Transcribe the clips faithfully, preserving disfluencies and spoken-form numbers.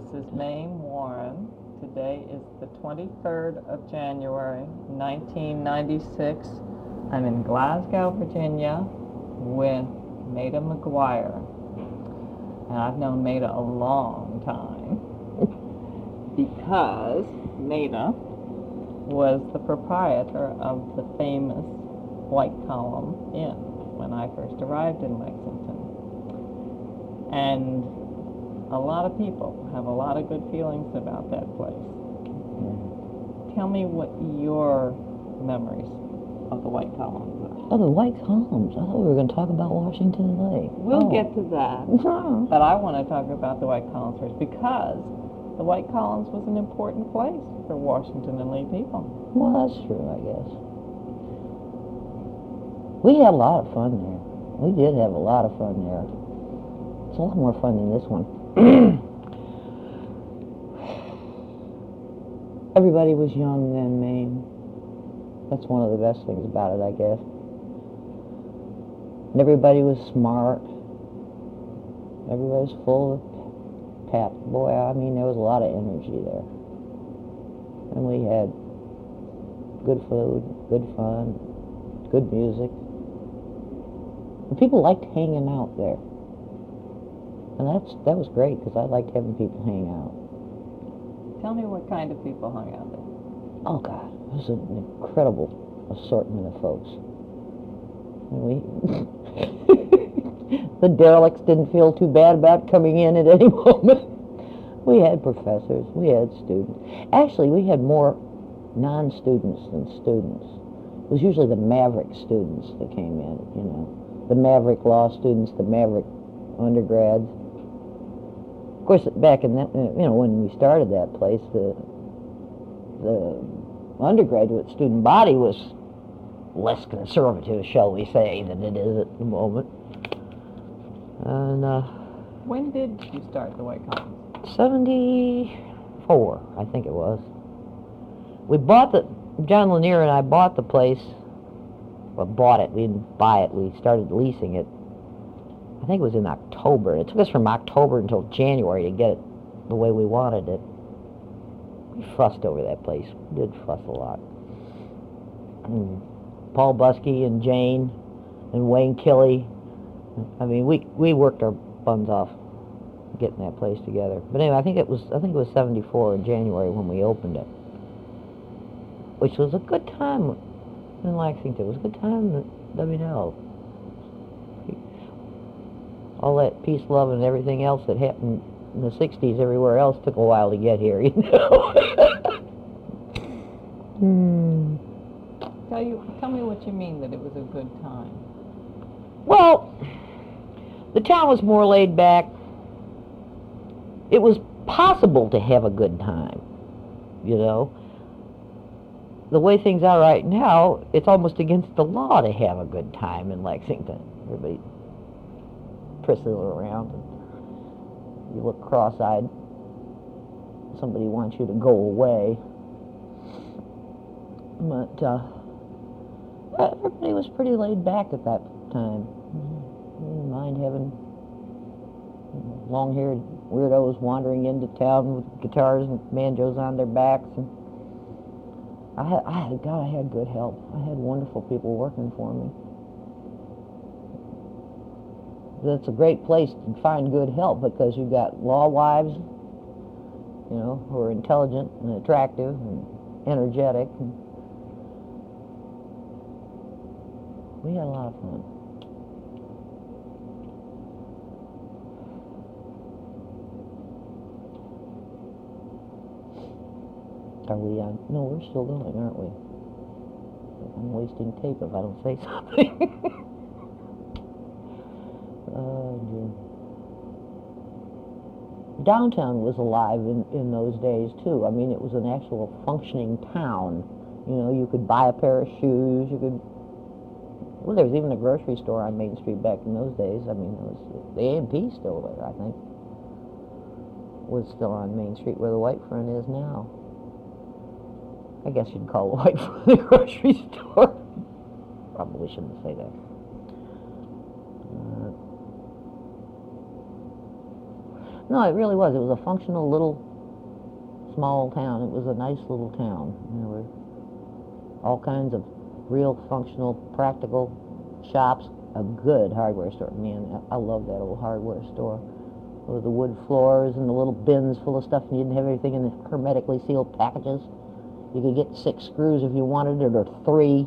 This is Mame Warren. Today is the twenty-third of January, nineteen ninety-six. I'm in Glasgow, Virginia, with Maida McGuire. And I've known Maida a long time because Maida was the proprietor of the famous White Column Inn when I first arrived in Lexington. And a lot of people have a lot of good feelings about that place. Mm. Tell me what your memories of the White Columns are. Oh, the White Columns. I thought we were going to talk about Washington Lake. We'll oh. get to that. But I want to talk about the White Columns first because the White Columns was an important place for Washington and Lee people. Well, that's true, I guess. We had a lot of fun there. We did have a lot of fun there. It's a lot more fun than this one. Everybody was young then, Maine. That's one of the best things about it, I guess. And everybody was smart. Everybody was full of pep. Boy, I mean, there was a lot of energy there. And we had good food, good fun, good music. And people liked hanging out there. And that's that was great, because I liked having people hang out. Tell me what kind of people hung out there. Oh, God. It was an incredible assortment of folks. And we... the derelicts didn't feel too bad about coming in at any moment. We had professors. We had students. Actually, we had more non-students than students. It was usually the maverick students that came in, you know. The maverick law students, the maverick undergrads. Of course, back in that, you know, when we started that place, the the undergraduate student body was less conservative, shall we say, than it is at the moment. And uh, when did you start the White Columns? seventy-four, I think it was. We bought the John Lanier and I bought the place. Well, bought it. We didn't buy it. We started leasing it. I think it was in October. It took us from October until January to get it the way we wanted it. We fussed over that place. We did fuss a lot. And Paul Buskey and Jane and Wayne Killey. I mean, we we worked our buns off getting that place together. But anyway, I think it was I think it was seventy-four in January when we opened it, which was a good time in Lexington. It was a good time at W and L. All that peace, love, and everything else that happened in the sixties everywhere else took a while to get here, you know. hmm. Tell you, tell me what you mean that it was a good time. Well, the town was more laid back. It was possible to have a good time, you know. The way things are right now, it's almost against the law to have a good time in Lexington. Everybody priscilla around and you look cross-eyed. Somebody wants you to go away. But uh, everybody was pretty laid back at that time. I didn't mind having long-haired weirdos wandering into town with guitars and banjos on their backs. And I had, I had, God, I had good help. I had wonderful people working for me. It's a great place to find good help because you got law wives, you know, who are intelligent and attractive and energetic. And we had a lot of fun. Are we on? No, we're still going, aren't we? I'm wasting tape if I don't say something. Uh, downtown was alive in, in those days, too. I mean, it was an actual functioning town. You know, you could buy a pair of shoes, you could... Well, there was even a grocery store on Main Street back in those days. I mean, it was, the A and P still there, I think. Was still on Main Street where the White Front is now. I guess you'd call the White Front the grocery store. Probably shouldn't say that. No, it really was. It was a functional little small town. It was a nice little town. There were all kinds of real functional, practical shops. A good hardware store. Man, I love that old hardware store. With the wood floors and the little bins full of stuff, and you didn't have everything in the hermetically sealed packages. You could get six screws if you wanted it, or three.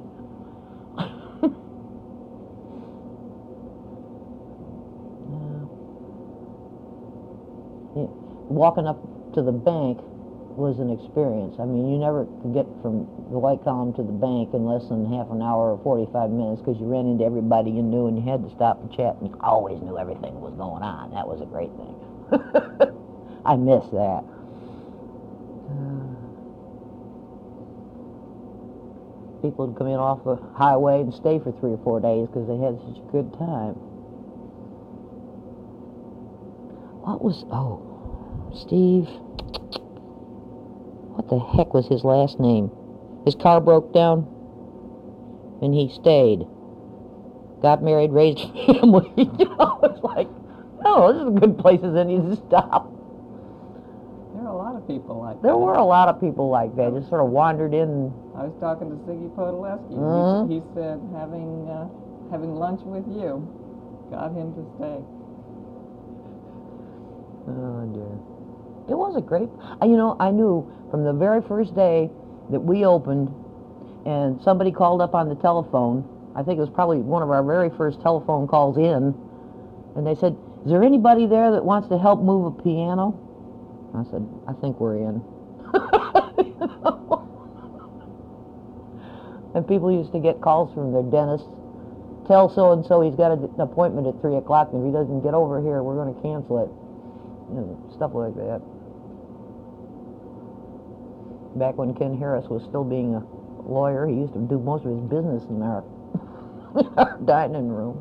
Yeah. Walking up to the bank was an experience. I mean, you never could get from the White Column to the bank in less than half an hour or forty-five minutes because you ran into everybody you knew and you had to stop and chat, and you always knew everything was going on. That was a great thing. I miss that. Uh, people would come in off the highway and stay for three or four days because they had such a good time. What was, oh, Steve, what the heck was his last name? His car broke down, and he stayed. Got married, raised a family. You know, it's like, no, this is a good place as any to stop. There are a lot of people like There that. were a lot of people like that, just sort of wandered in. I was talking to Ziggy Podolesky. Mhm. He, he said having uh, having lunch with you got him to stay. Oh, dear. It was a great, uh, you know, I knew from the very first day that we opened and somebody called up on the telephone. I think it was probably one of our very first telephone calls in, and they said, is there anybody there that wants to help move a piano? I said, I think we're in. And people used to get calls from their dentists. Tell so-and-so he's got an appointment at three o'clock, and if he doesn't get over here, we're going to cancel it. You know, stuff like that. Back when Ken Harris was still being a lawyer, he used to do most of his business in our, in our dining room.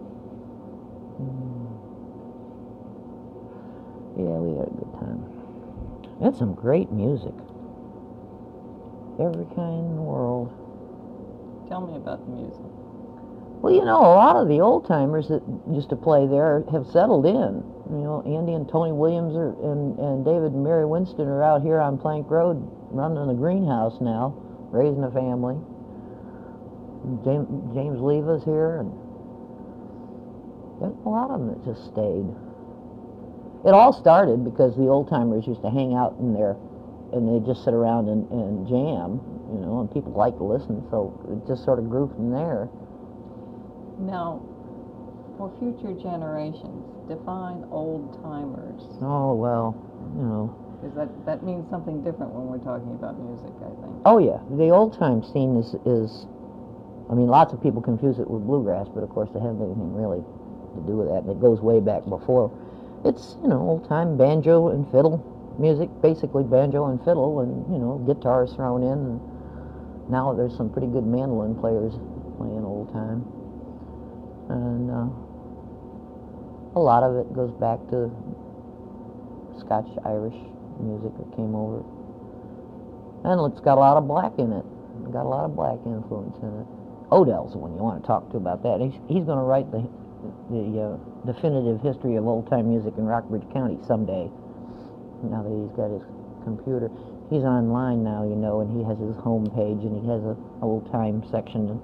Mm. Yeah, we had a good time. We had some great music. Every kind in the world. Tell me about the music. Well, you know, a lot of the old-timers that used to play there have settled in. You know, Andy and Tony Williams are, and, and David and Mary Winston are out here on Plank Road running a greenhouse now, raising a family. James, James Leva's here, and there's a lot of them that just stayed. It all started because the old-timers used to hang out in there, and they'd just sit around and, and jam, you know, and people liked to listen, so it just sort of grew from there. Now, for future generations, define old-timers. Oh, well, you know. Because that, that means something different when we're talking about music, I think. Oh, yeah. The old-time scene is, is, I mean, lots of people confuse it with bluegrass, but of course they haven't anything really to do with that, and it goes way back before. It's, you know, old-time banjo and fiddle music, basically banjo and fiddle, and, you know, guitars thrown in, and now there's some pretty good mandolin players playing old-time. And uh, a lot of it goes back to Scotch-Irish music that came over. And it's got a lot of black in it. It's got a lot of black influence in it. Odell's the one you want to talk to about that. He's, he's going to write the, the uh, definitive history of old-time music in Rockbridge County someday, now that he's got his computer. He's online now, you know, and he has his home page, and he has an old-time section.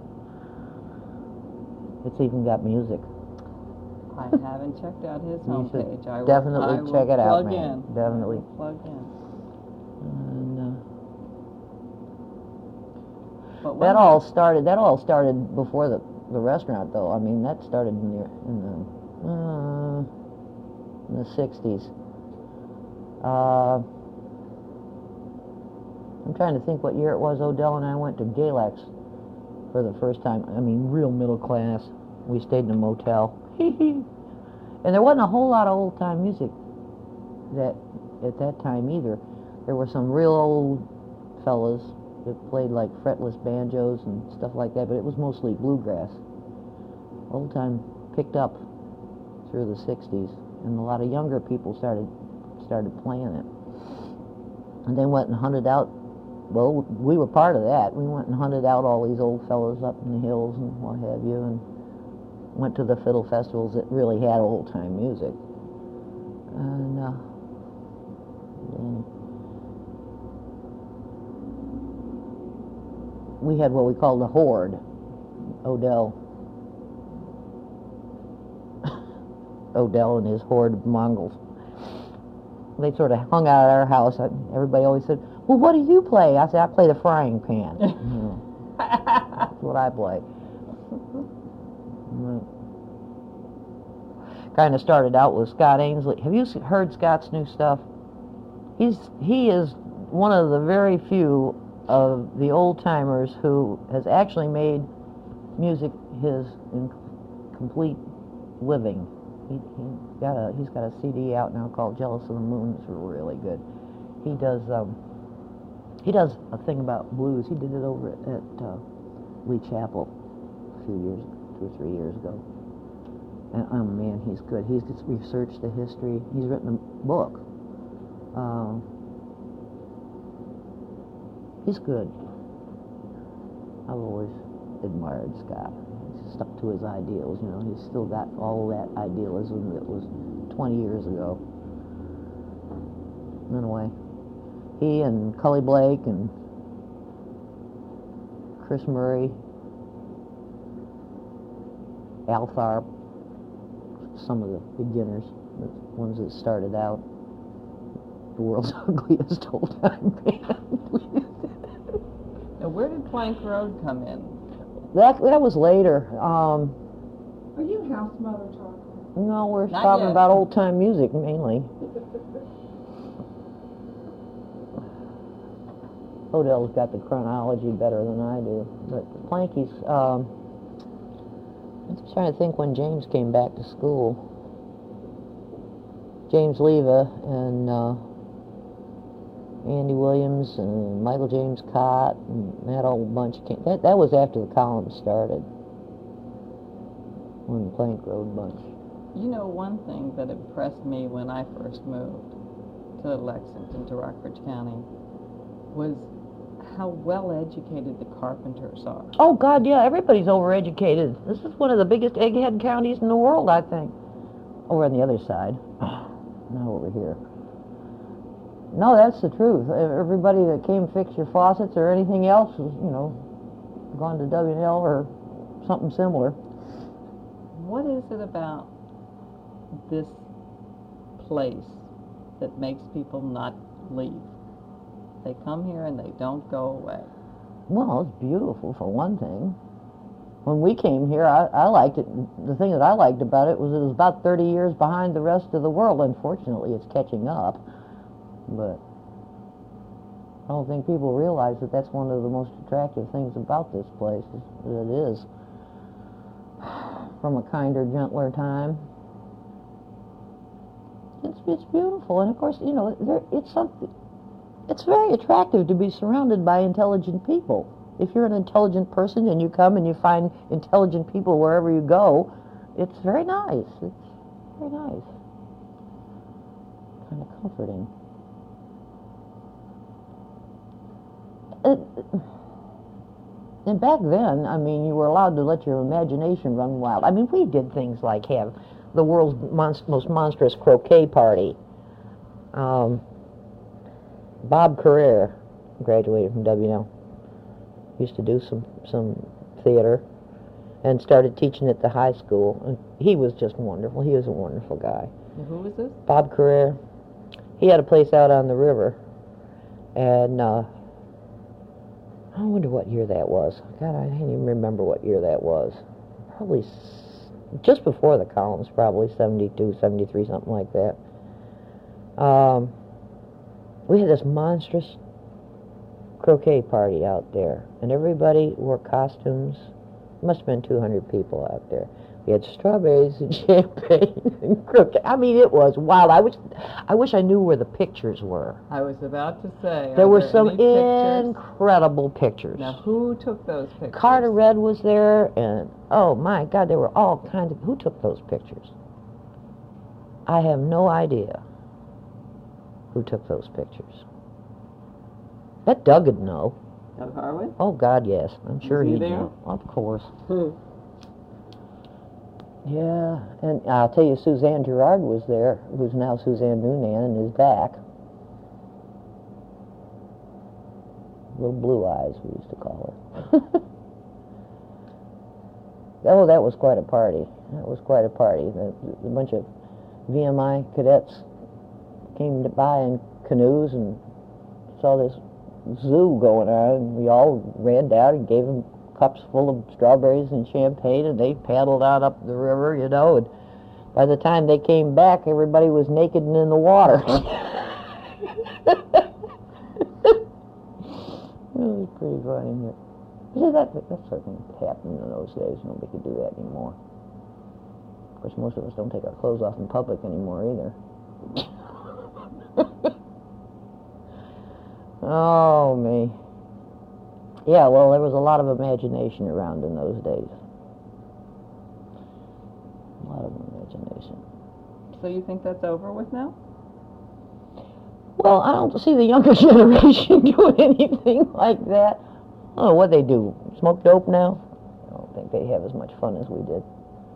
It's even got music. I haven't checked out his You should homepage. I will, definitely I will check it out, plug man. in. Definitely. I will plug in. And, uh, But that when- all started. That all started before the, the restaurant, though. I mean, that started in the in the, uh, in the sixties. Uh, I'm trying to think what year it was. Odell and I went to Galax for the first time. I mean, real middle class. We stayed in a motel. And there wasn't a whole lot of old-time music that at that time either. There were some real old fellas that played like fretless banjos and stuff like that, but it was mostly bluegrass. Old-time picked up through the sixties, and a lot of younger people started started playing it. And they went and hunted out, well, we were part of that. We went and hunted out all these old fellows up in the hills and what have you, and went to the fiddle festivals that really had old-time music. And uh, Danny. We had what we called the Horde. Odell. Odell and his horde of Mongols. They sort of hung out at our house. Everybody always said, well, what do you play? I said, I play the frying pan. mm. That's what I play. Mm. Kind of started out with Scott Ainsley. Have you heard Scott's new stuff? He's He is one of the very few of the old-timers who has actually made music his in complete living. He, he got a, he's got a C D out now called Jealous of the Moon. It's really good. He does um, he does a thing about blues. He did it over at, at uh, Lee Chapel a few years, two or three years ago. And oh man, he's good. He's just researched the history. He's written a book. Um, he's good. I've always admired Scott. He's stuck to his ideals, you know. He's still got all that idealism that was twenty years ago. Anyway, he and Cully Blake and Chris Murray, Al Tharp, some of the beginners, the ones that started out, the world's ugliest old-time band. Now, where did Plank Road come in? That that was later. Um, Are you house mother talking? no, we're Not talking yet. about old-time music mainly. Odell's got the chronology better than I do, but Planky's. Um, I'm trying to think when James came back to school. James Leva and uh, Andy Williams and Michael James Cott and that old bunch came. That that was after the column started. When the Plank Road bunch. You know, one thing that impressed me when I first moved to Lexington, to Rockbridge County, was how well educated the Carpenters are. Oh God, yeah, everybody's overeducated. This is one of the biggest egghead counties in the world, I think. Over on the other side, not over here. No, that's the truth. Everybody that came fix your faucets or anything else was, you know, gone to W and L or something similar. What is it about this place that makes people not leave? They come here and they don't go away. Well, it's beautiful for one thing. When we came here, I, I liked it. The thing that I liked about it was it was about thirty years behind the rest of the world. Unfortunately, it's catching up. But I don't think people realize that that's one of the most attractive things about this place. Is that it is from a kinder, gentler time. It's it's beautiful, and of course, you know, there, it's something. It's very attractive to be surrounded by intelligent people. If you're an intelligent person and you come and you find intelligent people wherever you go, it's very nice. It's very nice. Kind of comforting. It, and back then, I mean, you were allowed to let your imagination run wild. I mean, we did things like have the world's monst- most monstrous croquet party. Um, Bob Carrere graduated from W and L. Used to do some, some theater and started teaching at the high school. And he was just wonderful. He was a wonderful guy. And who was this? Bob Carrere. He had a place out on the river. And uh, I wonder what year that was. God, I can't even remember what year that was. Probably s- just before the columns, probably seventy-two, seventy-three, something like that. Um, we had this monstrous croquet party out there, and everybody wore costumes. Must have been two hundred people out there. We had strawberries and champagne and croquet. I mean, it was wild. I wish, I wish I knew where the pictures were. I was about to say. There are were there some any pictures? incredible pictures. Now, who took those pictures? Carter Red was there, and oh my God, there were all kinds of. Who took those pictures? I have no idea who took those pictures. Bet Doug would know. Doug Harwood? Oh God, yes. I'm sure he he'd there? know. Of course. Yeah, and I'll tell you, Suzanne Girard was there, who's now Suzanne Noonan, and is back. Little Blue Eyes, we used to call her. Oh, that was quite a party. That was quite a party. A, a bunch of V M I cadets came by in canoes and saw this zoo going on, and we all ran down and gave them cups full of strawberries and champagne, and they paddled out up the river, you know, and by the time they came back, everybody was naked and in the water. It was pretty funny. But, see, that, that certainly happened in those days. Nobody could do that anymore. Of course, most of us don't take our clothes off in public anymore either. Oh, me. Yeah, well, there was a lot of imagination around in those days. A lot of imagination. So you think that's over with now? Well, I don't see the younger generation doing anything like that. I don't know what they do. Smoke dope now? I don't think they have as much fun as we did.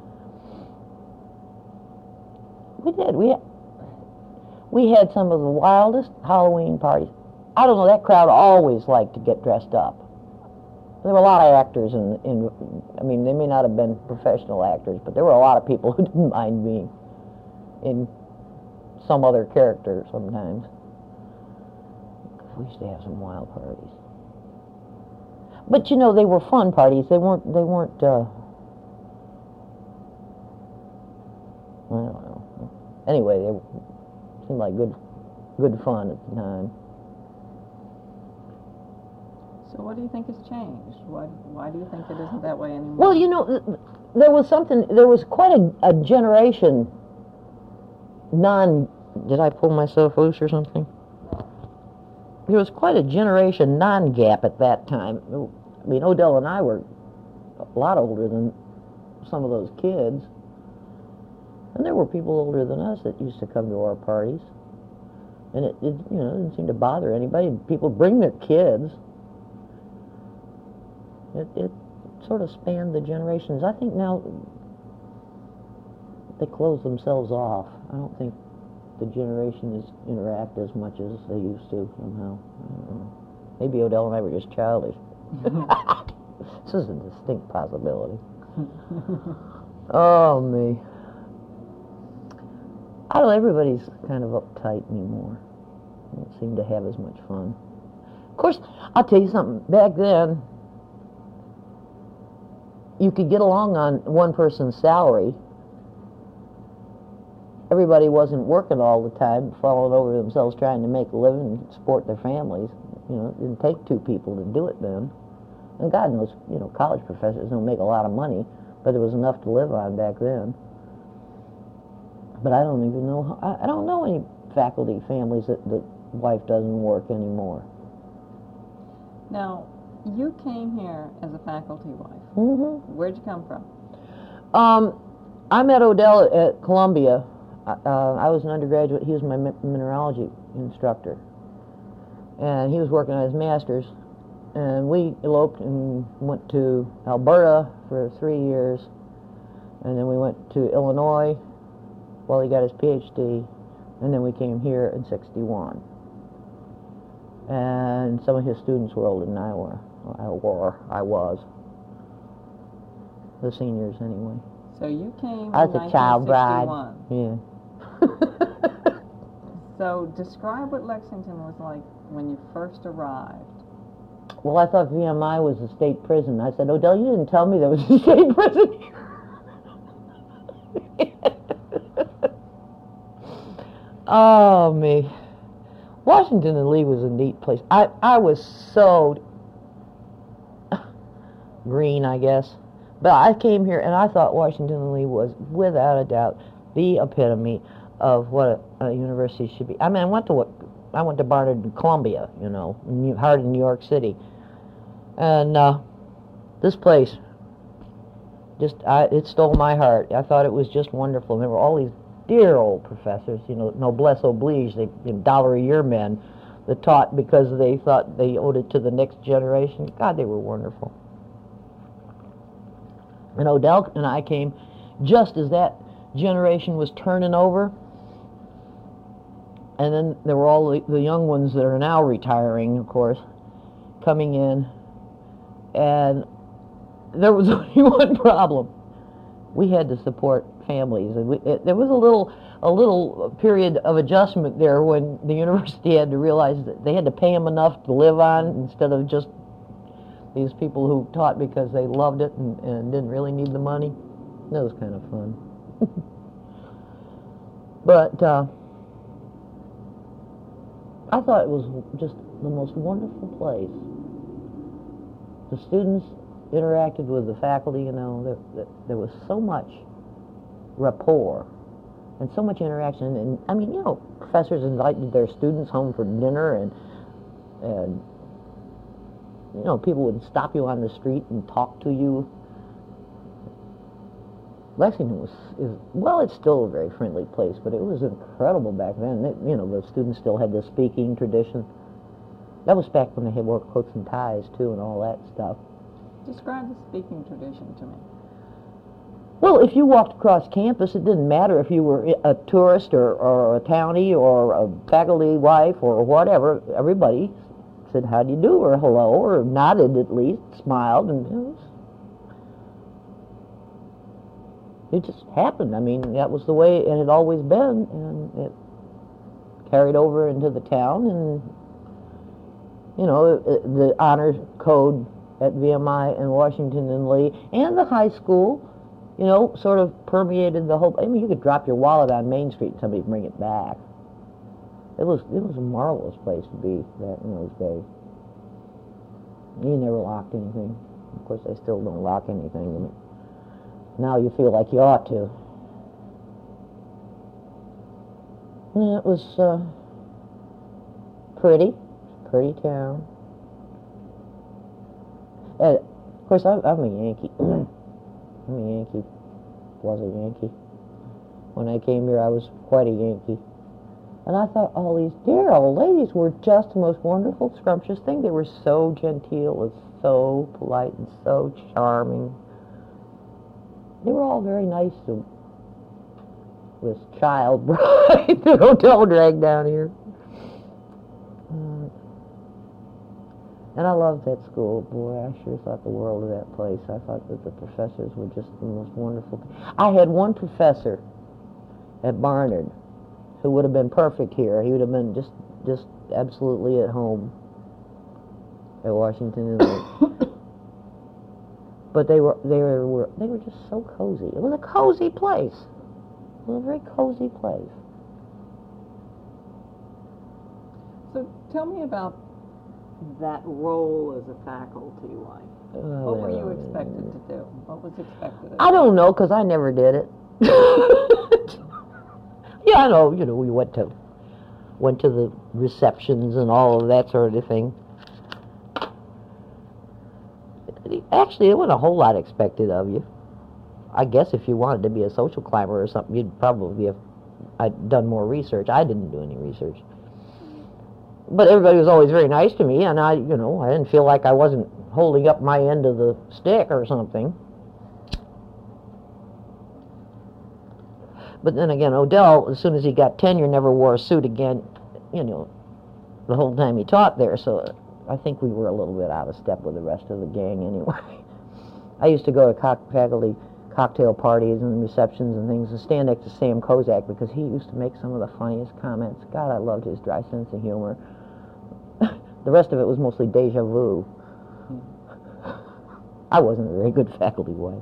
We did. We had, we had some of the wildest Halloween parties. I don't know, that crowd always liked to get dressed up. There were a lot of actors in, in, I mean, they may not have been professional actors, but there were a lot of people who didn't mind being in some other character sometimes. We used to have some wild parties. But, you know, they were fun parties. They weren't, they weren't, uh, I don't know. Anyway, they seemed like good, good fun at the time. So what do you think has changed? Why, why do you think it isn't that way anymore? Well, you know, th- there was something, there was quite a, a generation non, did I pull myself loose or something? There was quite a generation non-gap at that time. I mean, Odell and I were a lot older than some of those kids. And there were people older than us that used to come to our parties. And it, it you know, didn't seem to bother anybody. People bring their kids. It, it sort of spanned the generations. I think now they close themselves off. I don't think the generations interact as much as they used to somehow. I don't know. Maybe Odell and I were just childish. This is a distinct possibility. Oh, me. I don't know, everybody's kind of uptight anymore. They don't seem to have as much fun. Of course, I'll tell you something. Back then, you could get along on one person's salary. Everybody wasn't working all the time, falling over themselves trying to make a living and support their families. You know, it didn't take two people to do it then. And God knows, you know, college professors don't make a lot of money, but it was enough to live on back then. But I don't even know, how, I, I don't know any faculty families that the wife doesn't work anymore. Now, you came here as a faculty wife. Mm-hmm. Where'd you come from? Um, I met Odell at Columbia. Uh, I was an undergraduate. He was my mi- mineralogy instructor. And he was working on his master's. And we eloped and went to Alberta for three years. And then we went to Illinois while he got his P H D. And then we came here in sixty-one. And some of his students were older than I were. I were. I was. The seniors, anyway. So you came I was in a child bride. nineteen sixty-one. Yeah. So describe what Lexington was like when you first arrived. Well, I thought V M I was a state prison. I said, Odell, you didn't tell me there was a state prison here. Oh, me. Washington and Lee was a neat place. I, I was so green, I guess. But I came here and I thought Washington and Lee was, without a doubt, the epitome of what a, a university should be. I mean, I went to what I went to Barnard and Columbia, you know, New, Hardin, New York City, and uh, this place just I, it stole my heart. I thought it was just wonderful. And there were all these dear old professors, you know, noblesse oblige, they you know, dollar a year men that taught because they thought they owed it to the next generation. God, they were wonderful. And Odell and I came just as that generation was turning over. And then there were all the, the young ones that are now retiring, of course, coming in, and there was only one problem. We had to support families, and we, it, there was a little a little period of adjustment there when the university had to realize that they had to pay them enough to live on instead of just these people who taught because they loved it and, and didn't really need the money. That was kind of fun. But uh, I thought it was just the most wonderful place. The students interacted with the faculty, you know, there, there, there was so much rapport and so much interaction. And I mean, you know, professors invited their students home for dinner, and and you know, people would stop you on the street and talk to you. Lexington was, is, well, it's still a very friendly place, but it was incredible back then. It, you know, the students still had the speaking tradition. That was back when they had wore coats and ties, too, and all that stuff. Describe the speaking tradition to me. Well, if you walked across campus, it didn't matter if you were a tourist or, or a townie or a faculty wife or whatever. Everybody said, how do you do, or hello, or nodded at least, smiled, and it was, it just happened. I mean, that was the way it had always been, and it carried over into the town, and, you know, the honor code at V M I and Washington and Lee and the high school, you know, sort of permeated the whole. I mean, you could drop your wallet on Main Street and somebody would bring it back. It was it was a marvelous place to be back in those days. You never locked anything. Of course, I still don't lock anything. I mean, now you feel like you ought to. And it was uh, pretty, pretty town. Uh, of course, I'm, I'm a Yankee. I'm a Yankee. Was a Yankee. When I came here, I was quite a Yankee. And I thought all these dear old ladies were just the most wonderful, scrumptious thing. They were so genteel and so polite and so charming. They were all very nice to this child bride, the hotel drag down here. Uh, and I loved that school. Boy, I sure thought the world of that place. I thought that the professors were just the most wonderful thing. I had one professor at Barnard who would have been perfect here. He would have been just just absolutely at home at Washington and Lee. But they were they were they were just so cozy. It was a cozy place. It was a very cozy place. So tell me about that role as a faculty wife. Uh, What were you expected to do? What was expected of you? I don't know, because I never did it. Yeah, I know. You know, we went to went to the receptions and all of that sort of thing. Actually, there wasn't a whole lot expected of you. I guess if you wanted to be a social climber or something, you'd probably have I'd done more research. I didn't do any research. But everybody was always very nice to me, and I, you know, I didn't feel like I wasn't holding up my end of the stick or something. But then again, Odell, as soon as he got tenure, never wore a suit again, you know, the whole time he taught there, so I think we were a little bit out of step with the rest of the gang anyway. I used to go to co- faculty cocktail parties and receptions and things and stand next to Sam Kozak because he used to make some of the funniest comments. God, I loved his dry sense of humor. The rest of it was mostly deja vu. I wasn't a very good faculty wife.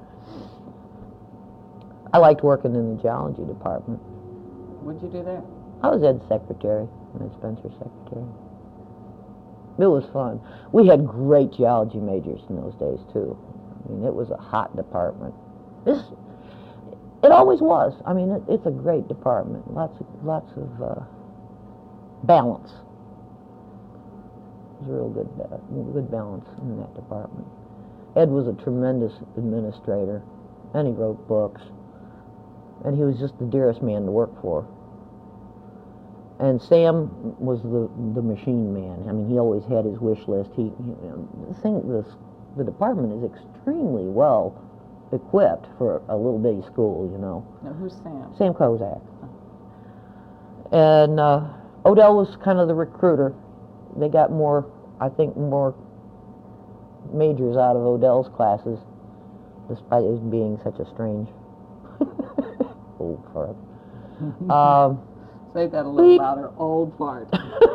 I liked working in the geology department. What'd you do there? I was Ed's secretary, Ed Spencer's secretary. It was fun. We had great geology majors in those days, too. I mean, it was a hot department. This, it always was. I mean, it, it's a great department. Lots of, lots of uh, balance. It was a real good, uh, good balance in that department. Ed was a tremendous administrator, and he wrote books, and he was just the dearest man to work for. And Sam was the the machine man. I mean, he always had his wish list. He, you know, the thing, this, the department is extremely well equipped for a little bitty school, you know. Now, who's Sam? Sam Kozak. And uh, Odell was kind of the recruiter. They got more I think, more majors out of Odell's classes, despite his being such a strange old fart. Um, Say that a little beep. louder. Old fart.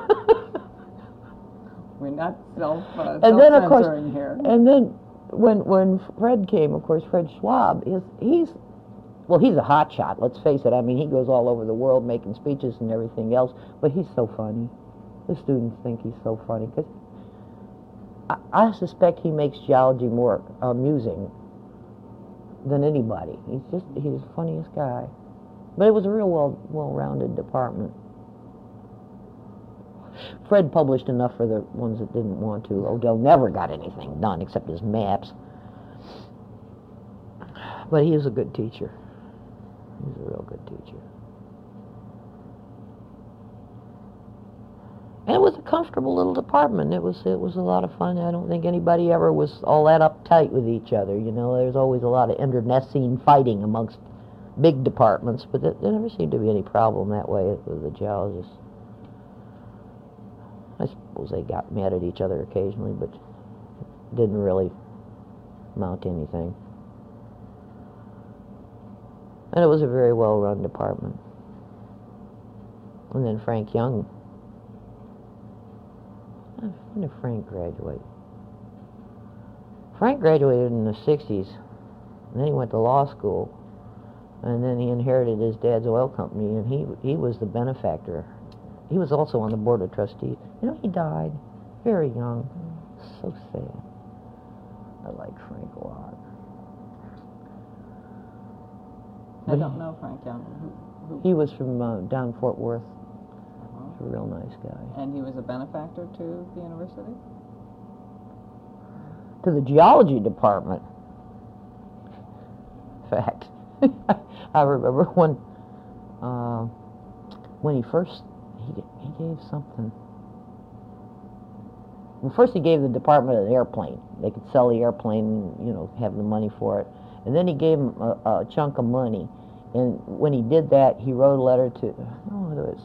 We're not self uh, and then of course, self-censoring here. and then when when Fred came, of course, Fred Schwab is he's well, he's a hot shot. Let's face it. I mean, he goes all over the world making speeches and everything else. But he's so funny. The students think he's so funny because I, I suspect he makes geology more amusing than anybody. He's just he's the funniest guy. But it was a real well well-rounded department. Fred published enough for the ones that didn't want to. Odell never got anything done except his maps. But he was a good teacher. He was a real good teacher. And it was a comfortable little department. It was it was a lot of fun. I don't think anybody ever was all that uptight with each other. You know, there's always a lot of internecine fighting amongst big departments, but there, there never seemed to be any problem that way with the geologists. I suppose they got mad at each other occasionally, but didn't really amount to anything. And it was a very well-run department. And then Frank Young. When did Frank graduate? Frank graduated in the sixties, and then he went to law school, and then he inherited his dad's oil company, and he he was the benefactor. He was also on the board of trustees. You know, he died very young. So sad. I like Frank a lot. I don't know Frank Young. Who, who? He was from uh, down Fort Worth. He's a real nice guy. And he was a benefactor to the university? To the geology department. In fact, I remember when, uh, when he first, he, he gave something. Well, first he gave the department an airplane. They could sell the airplane, you know, have the money for it. And then he gave him a, a chunk of money. And when he did that, he wrote a letter to, I don't know who it was.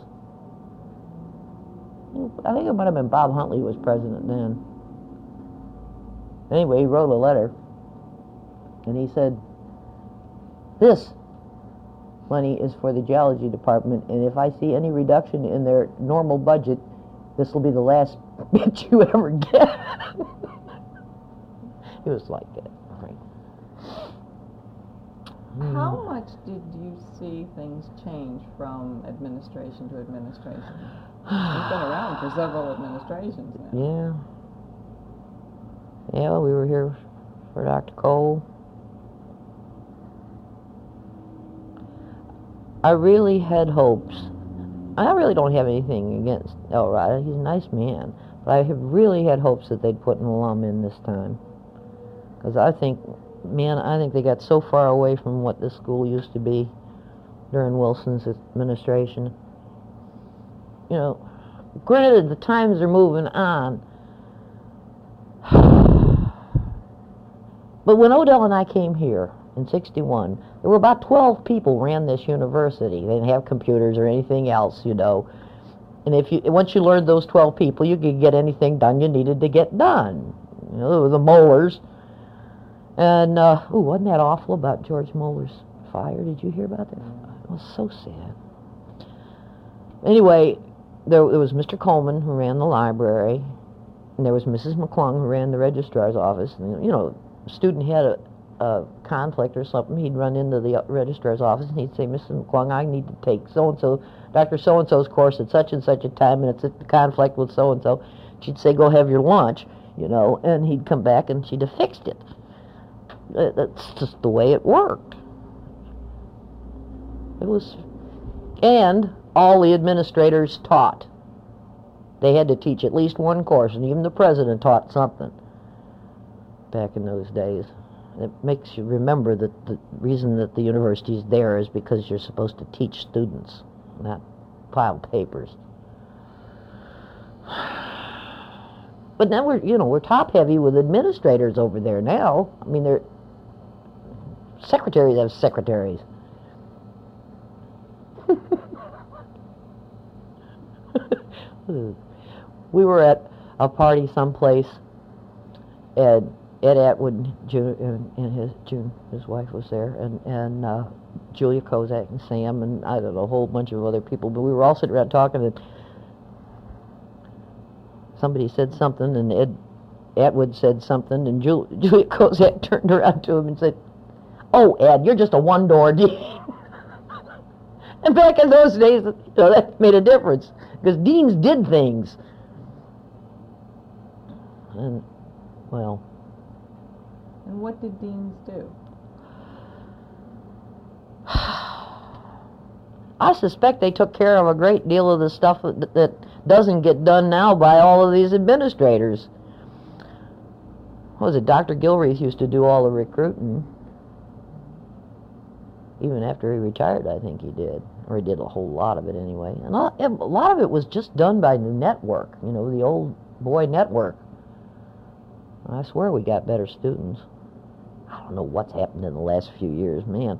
I think it might have been Bob Huntley who was president then. Anyway, he wrote a letter, and he said, this money is for the geology department, and if I see any reduction in their normal budget, this will be the last bit you ever get. It was like that, Frank. How much did you see things change from administration to administration? You've been around for several administrations now. Yeah. Yeah, we were here for Doctor Cole. I really had hopes. I really don't have anything against Elrod. He's a nice man. But I have really had hopes that they'd put an alum in this time. Because I think, man, I think they got so far away from what this school used to be during Wilson's administration. You know, granted, the times are moving on. But when Odell and I came here in sixty-one, there were about twelve people ran this university. They didn't have computers or anything else, you know. And if you once you learned those twelve people, you could get anything done you needed to get done. You know, there were the Mollers. And, uh, ooh, wasn't that awful about George Moller's fire? Did you hear about that? It was so sad. Anyway, there, there was Mister Coleman, who ran the library, and there was Missus McClung, who ran the registrar's office. And, you know, a student had a, a conflict or something, he'd run into the registrar's office, and he'd say, Missus McClung, I need to take so-and-so, Doctor So-and-so's course at such and such a time, and it's a conflict with so-and-so. She'd say, go have your lunch, you know, and he'd come back, and she'd have fixed it. That's just the way it worked. It was, and all the administrators taught. They had to teach at least one course, and even the president taught something back in those days. It makes you remember that the reason that the university is there is because you're supposed to teach students, not pile papers. But now we're, you know, we're top heavy with administrators over there now. I mean, they're secretaries have secretaries. We were at a party someplace. Ed, Ed Atwood Ju- and, and his June, his wife was there, and and uh, Julia Kozak and Sam and I don't know a whole bunch of other people. But we were all sitting around talking, and somebody said something, and Ed Atwood said something, and Ju- Julia Kozak turned around to him and said, "Oh, Ed, you're just a one-door dean." And back in those days, you know, that made a difference because deans did things. And well. And what did deans do? I suspect they took care of a great deal of the stuff that, that doesn't get done now by all of these administrators. What was it? Doctor Gilreath used to do all the recruiting. Even after he retired, I think he did. Or he did a whole lot of it anyway. And a lot, a lot of it was just done by the network, you know, the old boy network. I swear we got better students. I don't know what's happened in the last few years, man.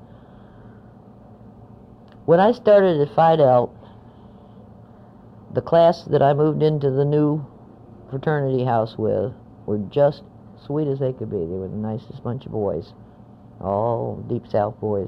When I started at Fidel, the class that I moved into the new fraternity house with were just sweet as they could be. They were the nicest bunch of boys, all Deep South boys.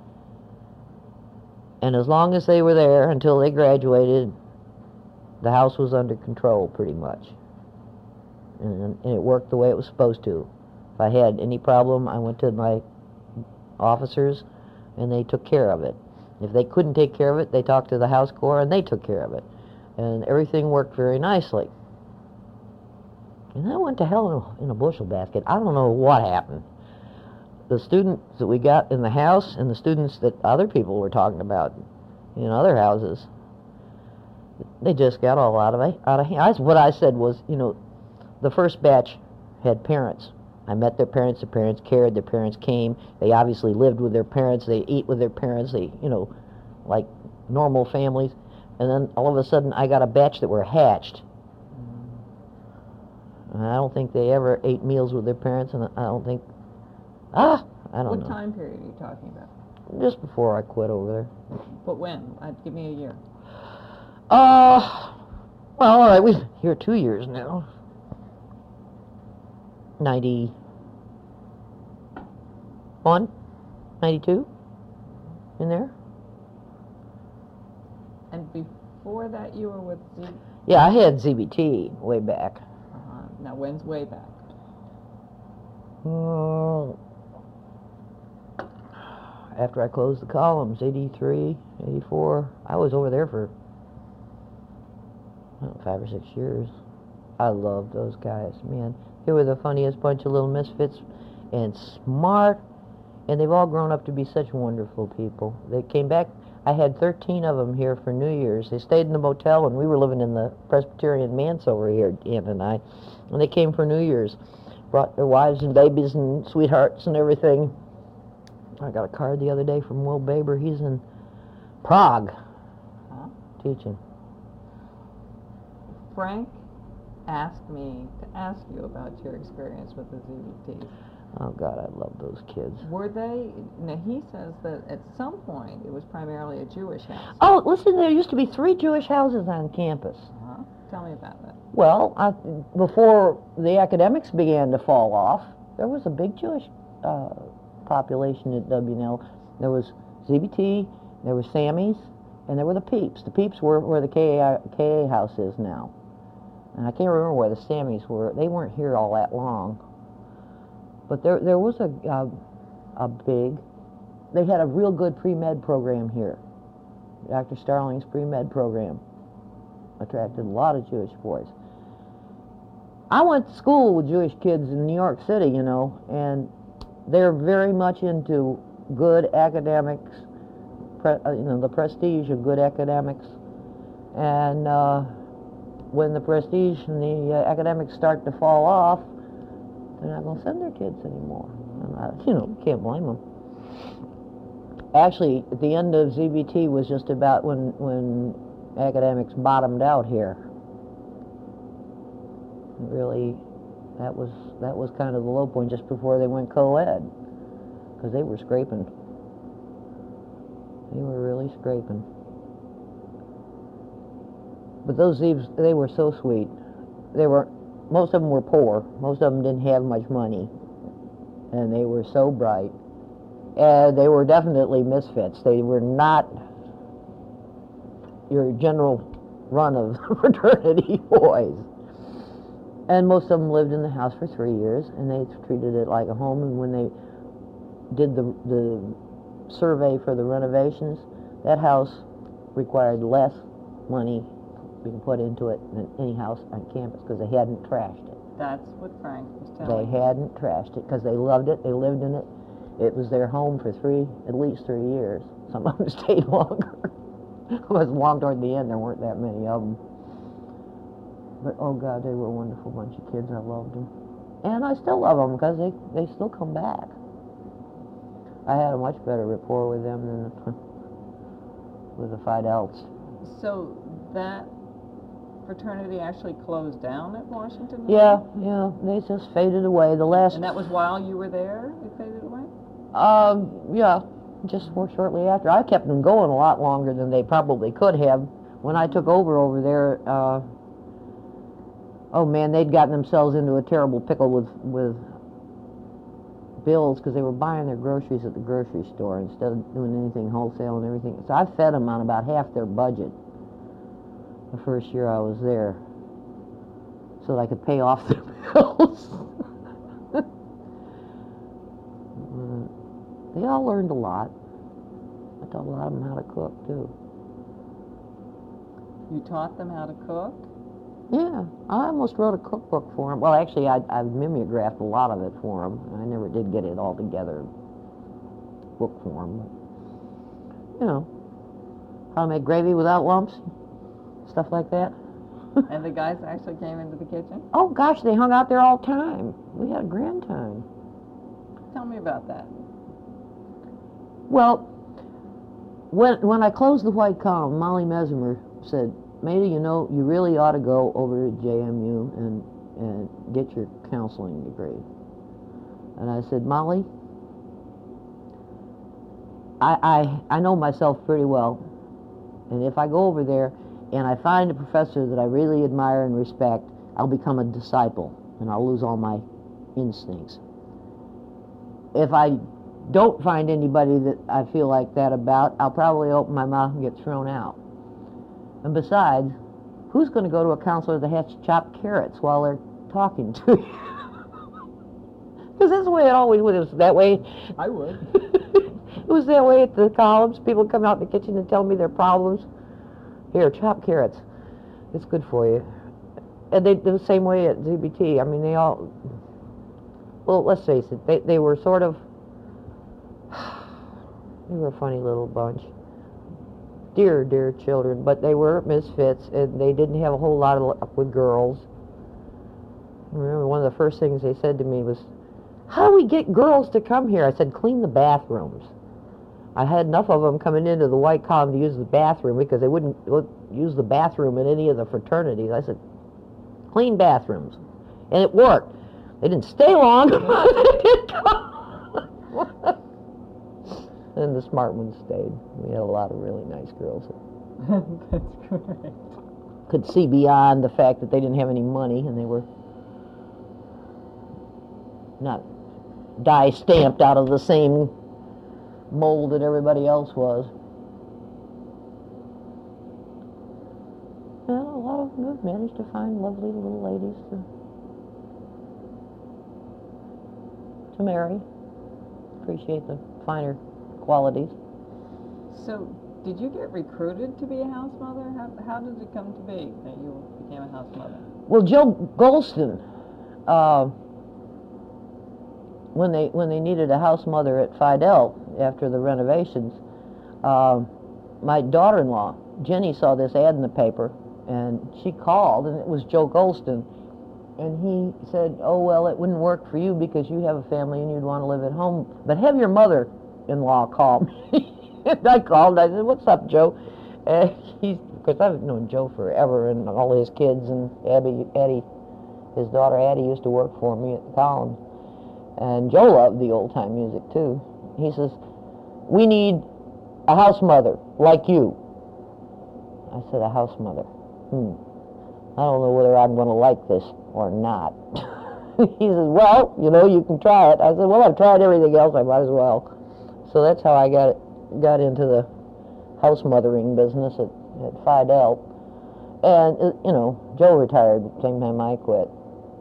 And as long as they were there until they graduated, the house was under control pretty much. And, and it worked the way it was supposed to. If I had any problem, I went to my officers and they took care of it. If they couldn't take care of it, they talked to the House Corps and they took care of it. And everything worked very nicely. And that went to hell in a, in a bushel basket. I don't know what happened. The students that we got in the house and the students that other people were talking about in other houses, they just got all out of out of hand. What I said was, you know, the first batch had parents. I met their parents. Their parents cared. Their parents came. They obviously lived with their parents. They ate with their parents. They, you know, like normal families. And then all of a sudden, I got a batch that were hatched. And I don't think they ever ate meals with their parents, and I don't think. Ah, I don't what know. What time period are you talking about? Just before I quit over there. But when? Uh, give me a year. Uh, well, all right, we've been here two years now. ninety-one, ninety-two, in there. And before that, you were with Z? Yeah, I had Z B T way back. Uh-huh. Now, when's way back? Uh, after I closed the columns, eighty-three, eighty-four. I was over there for I don't know, five or six years. I loved those guys, man. They were the funniest bunch of little misfits and smart, and they've all grown up to be such wonderful people. They came back. I had thirteen of them here for New Year's. They stayed in the motel, and we were living in the Presbyterian manse over here, Ann and I, and they came for New Year's. Brought their wives and babies and sweethearts and everything. I got a card the other day from Will Baber. He's in Prague Huh? teaching. Frank asked me to ask you about your experience with the Z B Ts. Oh, God, I love those kids. Were they, now he says that at some point it was primarily a Jewish house. Oh, listen, there used to be three Jewish houses on campus. Uh-huh. Tell me about that. Well, I, before the academics began to fall off, there was a big Jewish uh, population at W N L. There was Z B T, there was Sammy's, and there were the Peeps. The Peeps were where the K A, K A house is now. And I can't remember where the Sammys were. They weren't here all that long. But there there was a, a, a big, they had a real good pre-med program here. Doctor Starling's pre-med program attracted a lot of Jewish boys. I went to school with Jewish kids in New York City, you know, and they're very much into good academics, pre, uh, you know, the prestige of good academics. And uh, when the prestige and the uh, academics start to fall off, they're not going to send their kids anymore. And I, you know, can't blame them. Actually, at the end of Z B T was just about when when academics bottomed out here. Really, that was that was kind of the low point just before they went co-ed, because they were scraping. They were really scraping. But those Zeebs, they were so sweet. they were, most of them were poor. Most of them didn't have much money. And they were so bright. And they were definitely misfits. They were not your general run of fraternity boys. And most of them lived in the house for three years, and they treated it like a home. And when they did the, the survey for the renovations, that house required less money being put into it than any house on campus because they hadn't trashed it. That's what Frank was They telling me. hadn't trashed it because they loved it. They lived in it. It was their home for three, at least three years. Some of them stayed longer. It was long toward the end. There weren't that many of them. But, oh, God, they were a wonderful bunch of kids. I loved them. And I still love them because they, they still come back. I had a much better rapport with them than with the Fidels. So that fraternity actually closed down at Washington? Yeah, yeah, they just faded away. The last... And that was while you were there? They faded away? Um, yeah, just for shortly after. I kept them going a lot longer than they probably could have. When I took over over there, uh, oh man, they'd gotten themselves into a terrible pickle with, with bills because they were buying their groceries at the grocery store instead of doing anything wholesale and everything. So I fed them on about half their budget the first year I was there so that I could pay off their bills. uh, they all learned a lot. I taught a lot of them how to cook, too. You taught them how to cook? Yeah, I almost wrote a cookbook for them. Well, actually, I, I mimeographed a lot of it for them. I never did get it all together, book form. But, you know, how to make gravy without lumps, stuff like that. And the guys actually came into the kitchen? Oh, gosh, they hung out there all the time. We had a grand time. Tell me about that. Well, when when I closed the White Column, Molly Mesmer said, Maida, you know, you really ought to go over to J M U and, and get your counseling degree. And I said, Molly, I, I, I know myself pretty well, and if I go over there and I find a professor that I really admire and respect, I'll become a disciple, and I'll lose all my instincts. If I don't find anybody that I feel like that about, I'll probably open my mouth and get thrown out. And besides, who's going to go to a counselor that has to chop carrots while they're talking to you? Because that's the way it always was. It was that way. I would. It was that way at the columns. People come out in the kitchen and tell me their problems. Here, chop carrots. It's good for you. And they did the same way at Z B T. I mean, they all... Well, let's face it. They, they were sort of... They were a funny little bunch. Dear, dear children, but they were misfits, and they didn't have a whole lot of luck with girls. I remember one of the first things they said to me was, how do we get girls to come here? I said, clean the bathrooms. I had enough of them coming into the White Column to use the bathroom because they wouldn't use the bathroom in any of the fraternities. I said, clean bathrooms. And it worked. They didn't stay long, but they did come. And the smart ones stayed. We had a lot of really nice girls that That's great. could see beyond the fact that they didn't have any money and they were not die stamped out of the same mold that everybody else was. Well, a lot of them have managed to find lovely little ladies to to marry. Appreciate the finer qualities. So, did you get recruited to be a house mother? How, how did it come to be that you became a house mother? Well, Joe Golston, uh, when they when they needed a house mother at Fidel after the renovations, uh, my daughter-in-law Jenny saw this ad in the paper, and she called, and it was Joe Golston, and he said, "Oh well, it wouldn't work for you because you have a family and you'd want to live at home, but have your mother-in-law call me." And I called. I said, "What's up, Joe?" And he's, of course, I've known Joe forever, and all his kids, and Abby, Addie, his daughter Addie used to work for me at the Collins. And Joe loved the old-time music, too. He says, "We need a house mother like you." I said, "A house mother? Hmm. I don't know whether I'm going to like this or not. He says, well, you know, you can try it. I said, well, I've tried everything else, I might as well. So that's how I got got into the house mothering business at, at Phi Delta. And, uh, you know, Joe retired at the same time I quit.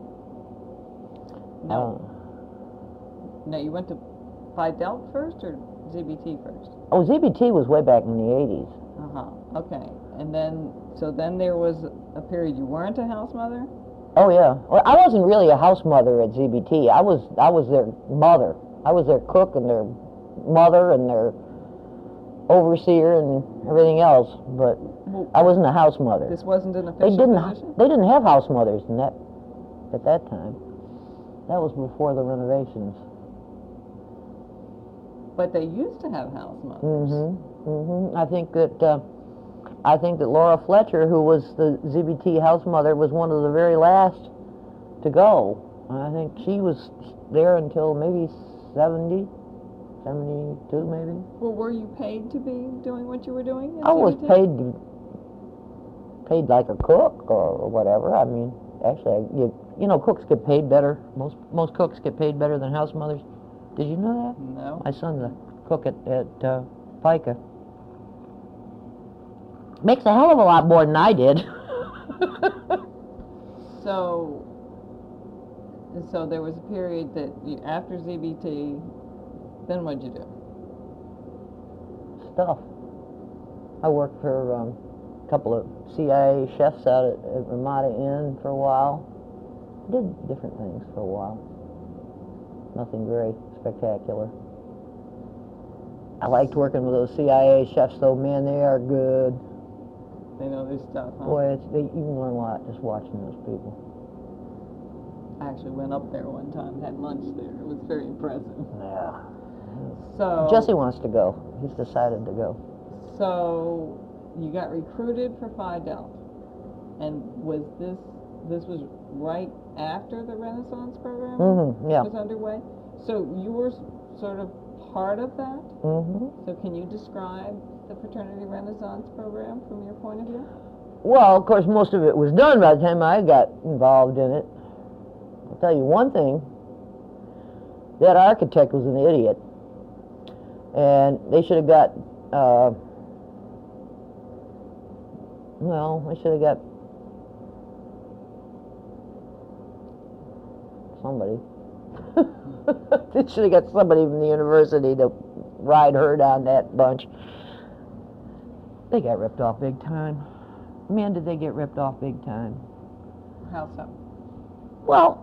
No. Uh, Now, you went to Phi Delta first or Z B T first? oh, Z B T was way back in the eighties. Uh-huh, okay. And then, so then there was a period you weren't a house mother? Oh, yeah. Well, I wasn't really a house mother at Z B T. I was, I was their mother. I was their cook and their mother and their overseer and everything else, but Well, I wasn't a house mother. this wasn't an They official didn't. position? They didn't have house mothers in that at that time. That was before the renovations. But they used to have house mothers. Mm-hmm. Mm-hmm. I think that uh, I think that Laura Fletcher, who was the Z B T house mother, was one of the very last to go. And I think she was there until maybe seventy, seventy-two, maybe. Well, were you paid to be doing what you were doing? at I was Z B T? paid to, paid like a cook or whatever. I mean, actually, I- you you know, cooks get paid better. Most most cooks get paid better than house mothers. Did you know that? No. My son's a cook at at uh, FICA. Makes a hell of a lot more than I did. So, so there was a period that you, after Z B T, then what'd you do? Stuff. I worked for um, a couple of C I A chefs out at, at Ramada Inn for a while. Did different things for a while. Nothing very spectacular. I liked working with those C I A chefs, though. Man, they are good. They know their stuff, huh? Boy, it's, they, you can learn a lot just watching those people. I actually went up there one time, had lunch there. It was very impressive. Yeah. So Jesse wants to go. He's decided to go. So you got recruited for Phi Delta, and was this this was right after the Renaissance program Mm-hmm. Yeah. was underway? So you were s- sort of part of that. Mm-hmm. So can you describe the Fraternity Renaissance program from your point of view? Well, of course, most of it was done by the time I got involved in it. I'll tell you one thing. That architect was an idiot. And they should have got, uh, well, they should have got somebody. They should have got somebody from the university to ride her down that bunch. They got ripped off big time. Man, did they get ripped off big time. How so? Well,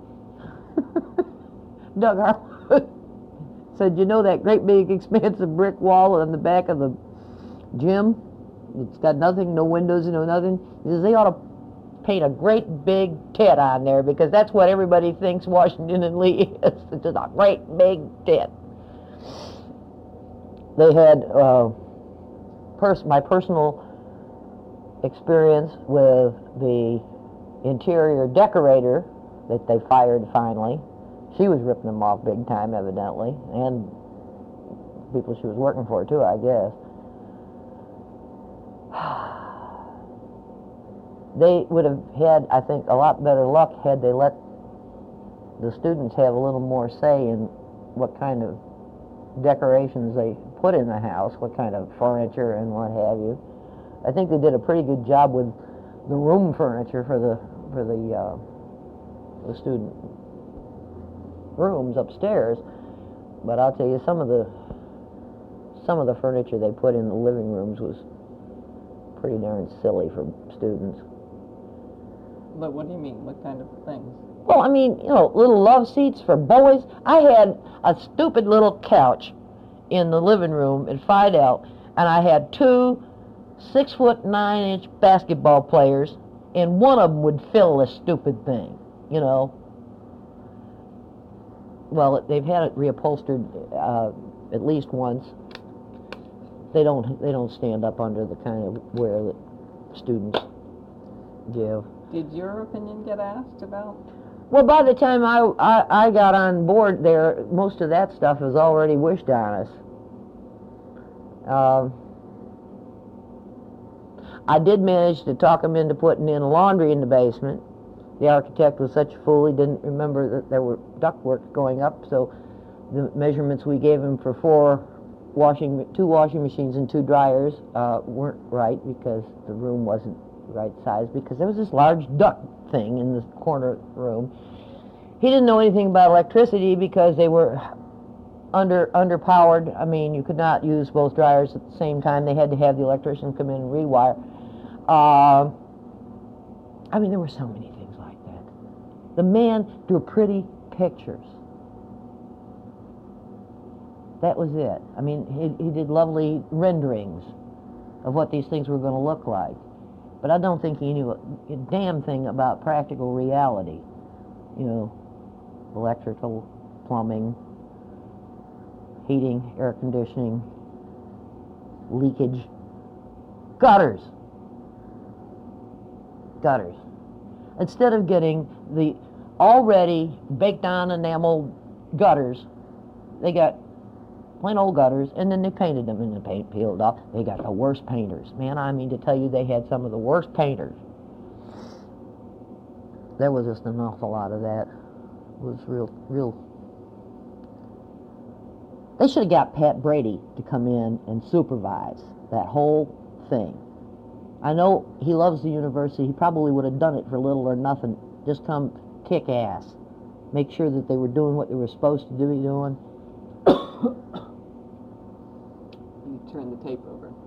Doug Harwood said, you know that great big expansive brick wall on the back of the gym? It's got nothing, no windows, no nothing. He says, they ought to paint a great big tent on there because that's what everybody thinks Washington and Lee is. It's just a great big tent. They had uh, pers- my personal experience with the interior decorator that they fired finally. She was ripping them off big time, evidently, and people she was working for, too, I guess. They would have had, I think, a lot better luck had they let the students have a little more say in what kind of decorations they put in the house, what kind of furniture and what have you. I think they did a pretty good job with the room furniture for the for the uh, the student rooms upstairs, but I'll tell you, some of the some of the furniture they put in the living rooms was pretty darn silly for students. But what do you mean? What kind of things? Well, I mean, you know, little love seats for boys. I had a stupid little couch in the living room at Phi Delta, and I had two six foot nine inch basketball players, and one of them would fill this stupid thing, you know. Well, they've had it reupholstered uh, at least once. They don't they don't stand up under the kind of wear that students give. Did your opinion get asked about? Well, by the time I, I, I got on board there, most of that stuff was already wished on us. Um, I did manage to talk him into putting in a laundry in the basement. The architect was such a fool, he didn't remember that there were ductwork going up, so the measurements we gave him for four washing, two washing machines and two dryers uh, weren't right because the room wasn't the right size, because there was this large duct thing in the corner room. He didn't know anything about electricity because they were under underpowered. I mean, you could not use both dryers at the same time. They had to have the electrician come in and rewire. Uh, I mean, there were so many things like that. The man drew pretty pictures. That was it. I mean, he, he did lovely renderings of what these things were going to look like. But I don't think he knew a, a damn thing about practical reality. You know, electrical, plumbing, heating, air conditioning, leakage, gutters. Gutters. Instead of getting the already baked on enamel gutters, they got plain old gutters, and then they painted them, and the paint peeled off. They got the worst painters. Man, I mean to tell you, they had some of the worst painters. There was just an awful lot of that. It was real, real. They should have got Pat Brady to come in and supervise that whole thing. I know he loves the university. He probably would have done it for little or nothing. Just come kick ass. Make sure that they were doing what they were supposed to be doing. You turn the tape over.